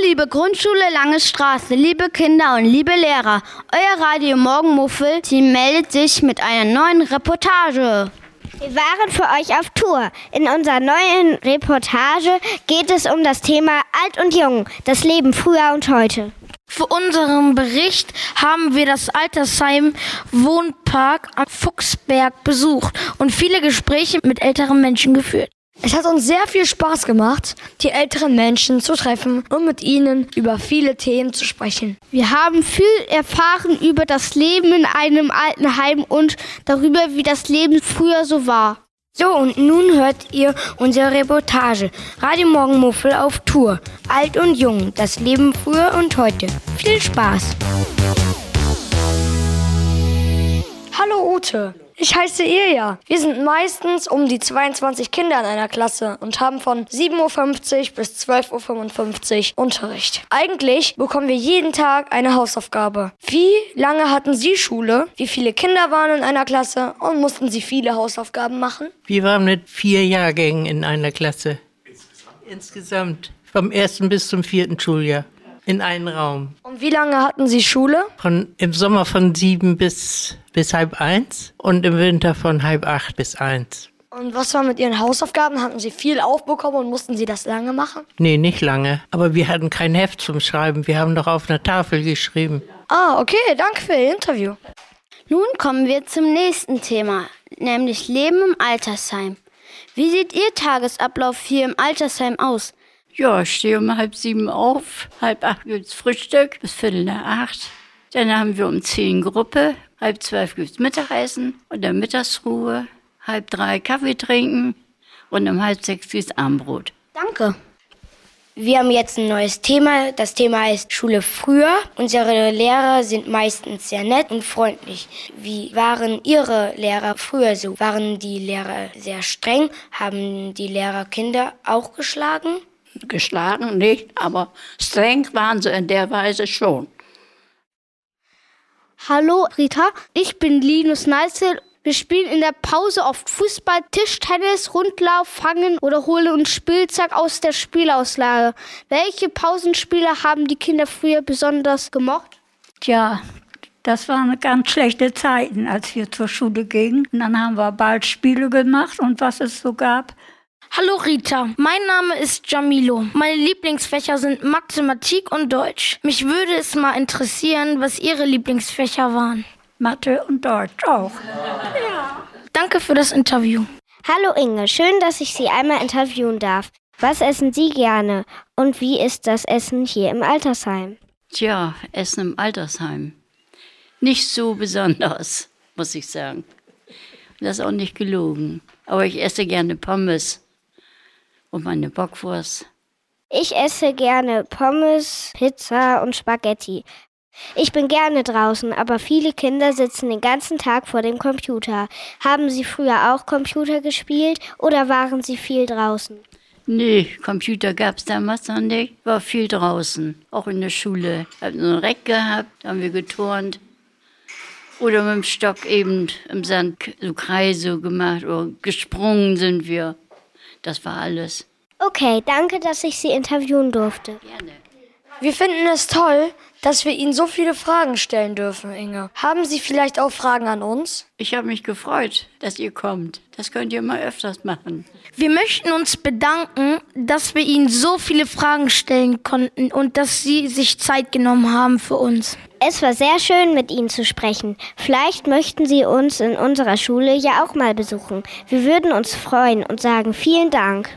liebe Grundschule Langestraße, liebe Kinder und liebe Lehrer. Euer Radio Morgenmuffel-Team meldet sich mit einer neuen Reportage. Wir waren für euch auf Tour. In unserer neuen Reportage geht es um das Thema Alt und Jung, das Leben früher und heute. Für unseren Bericht haben wir das Altersheim Wohnpark am Fuchsberg besucht und viele Gespräche mit älteren Menschen geführt. Es hat uns sehr viel Spaß gemacht, die älteren Menschen zu treffen und mit ihnen über viele Themen zu sprechen. Wir haben viel erfahren über das Leben in einem Altenheim und darüber, wie das Leben früher so war. So, und nun hört ihr unsere Reportage. Radio Morgenmuffel auf Tour. Alt und Jung, das Leben früher und heute. Viel Spaß! Hallo Ute, ich heiße Ilja. Wir sind meistens um die 22 Kinder in einer Klasse und haben von 7.50 Uhr bis 12.55 Uhr Unterricht. Eigentlich bekommen wir jeden Tag eine Hausaufgabe. Wie lange hatten Sie Schule? Wie viele Kinder waren in einer Klasse und mussten Sie viele Hausaufgaben machen? Wir waren mit 4 Jahrgängen in einer Klasse. Insgesamt. Vom 1. bis zum 4. Schuljahr. In einem Raum. Und wie lange hatten Sie Schule? Im Sommer von 7 bis 12:30 und im Winter von 7:30 bis 1. Und was war mit Ihren Hausaufgaben? Hatten Sie viel aufbekommen und mussten Sie das lange machen? Nee, nicht lange. Aber wir hatten kein Heft zum Schreiben. Wir haben doch auf einer Tafel geschrieben. Ah, okay. Danke für Ihr Interview. Nun kommen wir zum nächsten Thema, nämlich Leben im Altersheim. Wie sieht Ihr Tagesablauf hier im Altersheim aus? Ja, ich stehe um 7:30 auf. 7:30 gibt's Frühstück bis 7:45. Dann haben wir um 10 Gruppe. 11:30 gibt's Mittagessen und dann Mittagsruhe. 2:30 Kaffee trinken und um 5:30 gibt's Abendbrot. Danke. Wir haben jetzt ein neues Thema. Das Thema heißt Schule früher. Unsere Lehrer sind meistens sehr nett und freundlich. Wie waren Ihre Lehrer früher so? Waren die Lehrer sehr streng? Haben die Lehrer Kinder auch geschlagen? Geschlagen nicht, aber streng waren sie in der Weise schon. Hallo Rita, ich bin Linus Neitzel. Wir spielen in der Pause oft Fußball, Tischtennis, Rundlauf, Fangen oder holen uns Spielzeug aus der Spielauslage. Welche Pausenspiele haben die Kinder früher besonders gemocht? Tja, das waren ganz schlechte Zeiten, als wir zur Schule gingen. Und dann haben wir bald Spiele gemacht und was es so gab. Hallo Rita, mein Name ist Jamilo. Meine Lieblingsfächer sind Mathematik und Deutsch. Mich würde es mal interessieren, was Ihre Lieblingsfächer waren. Mathe und Deutsch auch. Ja. Danke für das Interview. Hallo Inge, schön, dass ich Sie einmal interviewen darf. Was essen Sie gerne und wie ist das Essen hier im Altersheim? Tja, Essen im Altersheim. Nicht so besonders, muss ich sagen. Das ist auch nicht gelogen. Aber ich esse gerne Pommes. Und meine Bockwurst. Ich esse gerne Pommes, Pizza und Spaghetti. Ich bin gerne draußen, aber viele Kinder sitzen den ganzen Tag vor dem Computer. Haben Sie früher auch Computer gespielt oder waren Sie viel draußen? Nee, Computer gab's damals noch nicht. War viel draußen, auch in der Schule. Hab so ein Reck gehabt, da haben wir geturnt. Oder mit dem Stock eben im Sand so Kreise gemacht oder gesprungen sind wir. Das war alles. Okay, danke, dass ich Sie interviewen durfte. Gerne. Wir finden es toll, dass wir Ihnen so viele Fragen stellen dürfen, Inge. Haben Sie vielleicht auch Fragen an uns? Ich habe mich gefreut, dass ihr kommt. Das könnt ihr mal öfters machen. Wir möchten uns bedanken, dass wir Ihnen so viele Fragen stellen konnten und dass Sie sich Zeit genommen haben für uns. Es war sehr schön, mit Ihnen zu sprechen. Vielleicht möchten Sie uns in unserer Schule ja auch mal besuchen. Wir würden uns freuen und sagen vielen Dank.